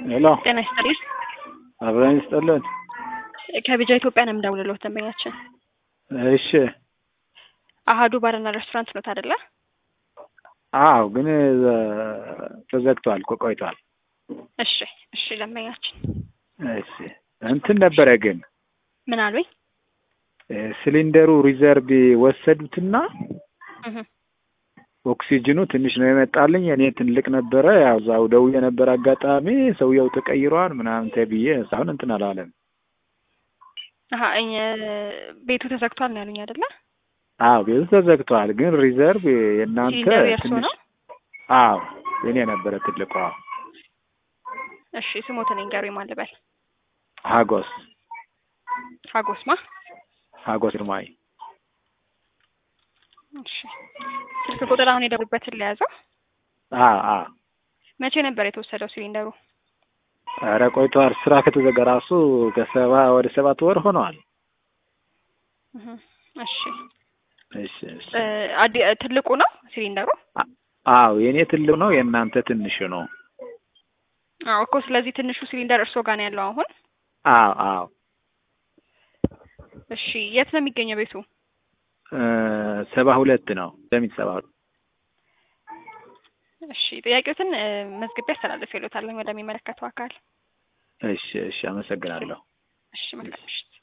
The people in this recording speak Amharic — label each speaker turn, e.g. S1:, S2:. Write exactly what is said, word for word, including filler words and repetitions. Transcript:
S1: ሄሎ
S2: ጤና ይስጥልኝ።
S1: አብረን ይስጥልን።
S2: ከቢጃ ኢትዮጵያ ነው የምደውልልዎት ደንበኛችን።
S1: እሺ
S2: አሃዱ ባርና ሬስቶራንት ነው አይደለ?
S1: አዎ፣ ግን ተዘግቷል እኮ ቆይቷል።
S2: እሺ እሺ ደንበኛችን።
S1: እሺ እንትን ነበረ ግን
S2: ምን አሉኝ?
S1: ሲሊንደሩ ሪዘርቭ ወሰዱትና
S2: እህ
S1: ኦክሲጅኑ ትንሽ ነው የመጣልኝ። እኔ ትልቅ ነበረ፣ ያው ዛው ደውዬ ነበር። አጋጣሚ ሰውየው ተቀይሯል ምናምን ተብዬ ሳይሆን እንትን አላለም።
S2: አሃ እኛ ቤቱ ተዘግቷል ነው ያሉኝ አይደለ?
S1: አዎ ቤቱ ተዘግቷል፣ ግን ሪዘርቭ የእናንተ
S2: ሲሊንደሩ የእርሶ
S1: ትንሽ
S2: ነው?
S1: አዎ የኔ ነበረ ትልቋ።
S2: እሺ ስሞትን ንገሩኝ። ማን ልበል?
S1: ሀጎስ
S2: ሀጎስማ
S1: ሀጎስ ግርማይ።
S2: እሺ ስልክ ቁጥር አሁን የደውሉበትን ለያዘው?
S1: አዎ አዎ።
S2: መቼ ነበር የተወሰደው ሲሊንደሩ?
S1: ኧረ ቆይቷል። ስራ ከተዘጋ ራሱ ከሰባ ወደ ሰባት ወር ሆነዋል።
S2: እህ እሺ
S1: እሺ እሺ።
S2: አዲ ትልቁ ነው ሲሊንደሩ?
S1: አዎ የኔ ትልቁ ነው፣ የእናንተ ትንሽ ነው።
S2: አዎ እኮ ስለዚህ ትንሹ ሲሊንደር እርሶ ጋር ነው ያለው አሁን?
S1: አዎ አዎ።
S2: እሺ የት ነው የሚገኘው ቤቱ?
S1: ሰባ ሁለት ነው ለሚት ሰባ ሁለት።
S2: እሺ ጥያቄዎትን መዝግቤ አስተላልፌልዎታለሁ ወደሚመለከተው አካል።
S1: እሺ እሺ፣ አመሰግናለሁ።
S2: እሺ መልካም ምሽት።